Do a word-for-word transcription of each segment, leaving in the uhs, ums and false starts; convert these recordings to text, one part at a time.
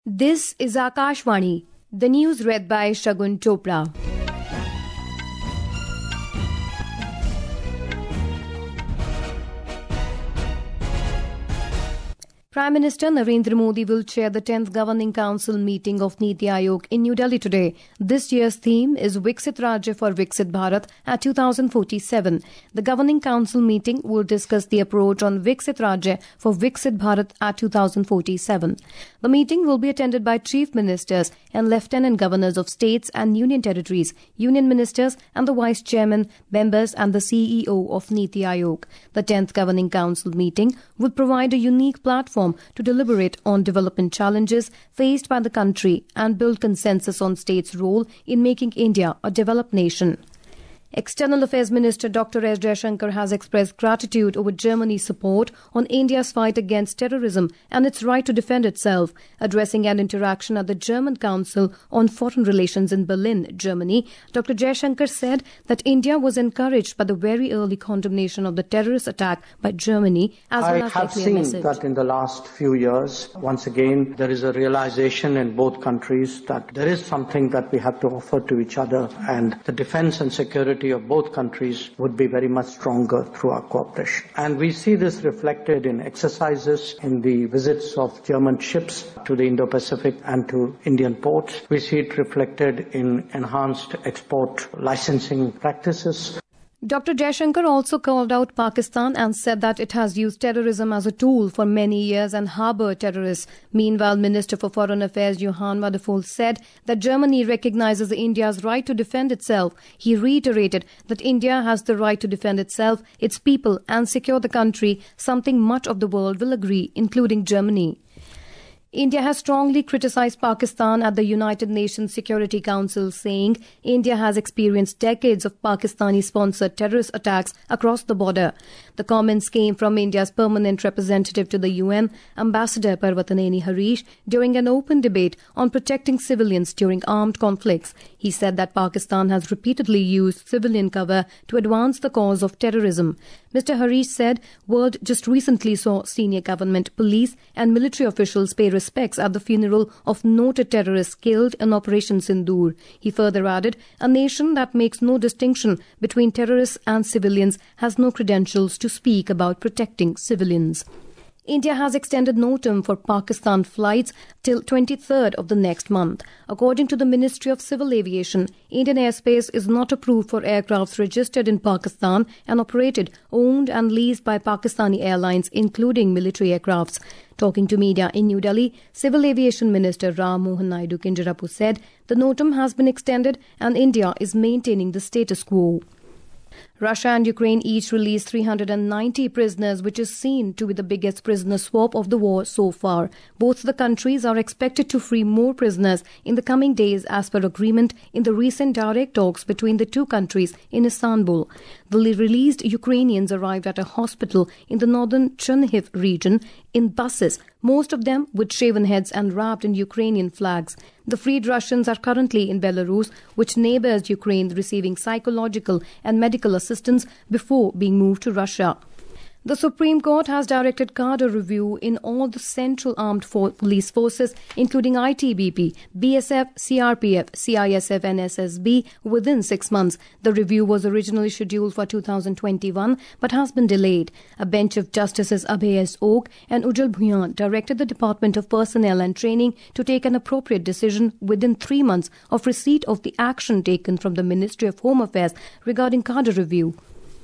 This is Akashvani, the news read by Shagun Chopra. Prime Minister Narendra Modi will chair the tenth Governing Council meeting of Niti Aayog in New Delhi today. This year's theme is Viksit Rajya for Viksit Bharat at two thousand forty-seven. The Governing Council meeting will discuss the approach on Viksit Rajya for Viksit Bharat at two thousand forty-seven. The meeting will be attended by Chief Ministers and Lieutenant Governors of states and Union territories, Union Ministers and the Vice Chairman, members and the C E O of Niti Aayog. The tenth Governing Council meeting will provide a unique platform to deliberate on development challenges faced by the country and build consensus on states' role in making India a developed nation. External Affairs Minister Doctor S. Jaishankar has expressed gratitude over Germany's support on India's fight against terrorism and its right to defend itself. Addressing an interaction at the German Council on Foreign Relations in Berlin, Germany, Doctor Jaishankar said that India was encouraged by the very early condemnation of the terrorist attack by Germany, as well as I have seen message. that in the last few years, once again, there is a realization in both countries that there is something that we have to offer to each other, and the defense and security of both countries would be very much stronger through our cooperation. And we see this reflected in exercises, in the visits of German ships to the Indo-Pacific and to Indian ports. We see it reflected in enhanced export licensing practices. Doctor Jaishankar also called out Pakistan and said that it has used terrorism as a tool for many years and harbored terrorists. Meanwhile, Minister for Foreign Affairs Johann Wadephul said that Germany recognizes India's right to defend itself. He reiterated that India has the right to defend itself, its people, and secure the country, something much of the world will agree, including Germany. India has strongly criticized Pakistan at the United Nations Security Council, saying India has experienced decades of Pakistani-sponsored terrorist attacks across the border. The comments came from India's permanent representative to the U N, Ambassador Parvataneni Harish, during an open debate on protecting civilians during armed conflicts. He said that Pakistan has repeatedly used civilian cover to advance the cause of terrorism. Mister Harish said world just recently saw senior government, police and military officials pay respects at the funeral of noted terrorists killed in Operation Sindoor. He further added, a nation that makes no distinction between terrorists and civilians has no credentials to speak about protecting civilians. India has extended notum for Pakistan flights till twenty-third of the next month. According to the Ministry of Civil Aviation, Indian airspace is not approved for aircrafts registered in Pakistan and operated, owned and leased by Pakistani airlines, including military aircrafts. Talking to media in New Delhi, Civil Aviation Minister Ram Mohan Naidu Kinjarapu said the notum has been extended and India is maintaining the status quo. Russia and Ukraine each released three hundred ninety prisoners, which is seen to be the biggest prisoner swap of the war so far. Both the countries are expected to free more prisoners in the coming days as per agreement in the recent direct talks between the two countries in Istanbul. The released Ukrainians arrived at a hospital in the northern Chernihiv region in buses, most of them with shaven heads and wrapped in Ukrainian flags. The freed Russians are currently in Belarus, which neighbors Ukraine, receiving psychological and medical assistance before being moved to Russia. The Supreme Court has directed cadre review in all the Central Armed For- Police Forces, including I T B P, B S F, C R P F, C I S F and S S B, within six months. The review was originally scheduled for two thousand twenty-one but has been delayed. A bench of Justices Abhay S. Oak and Ujjal Bhuyan directed the Department of Personnel and Training to take an appropriate decision within three months of receipt of the action taken from the Ministry of Home Affairs regarding cadre review.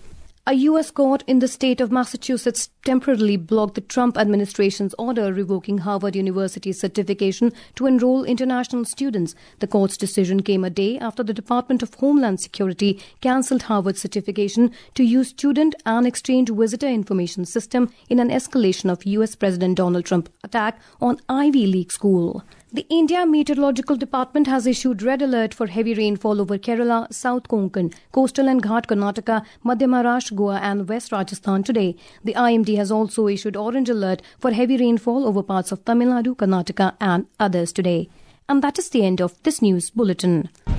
A U S court in the state of Massachusetts temporarily blocked the Trump administration's order revoking Harvard University's certification to enroll international students. The court's decision came a day after the Department of Homeland Security cancelled Harvard's certification to use student and exchange visitor information system in an escalation of U S President Donald Trump's attack on Ivy League school. The India Meteorological Department has issued red alert for heavy rainfall over Kerala, South Konkan, coastal and Ghat Karnataka, Madhya Maharashtra, Goa and West Rajasthan today. The I M D has also issued orange alert for heavy rainfall over parts of Tamil Nadu, Karnataka and others today. And that is the end of this news bulletin.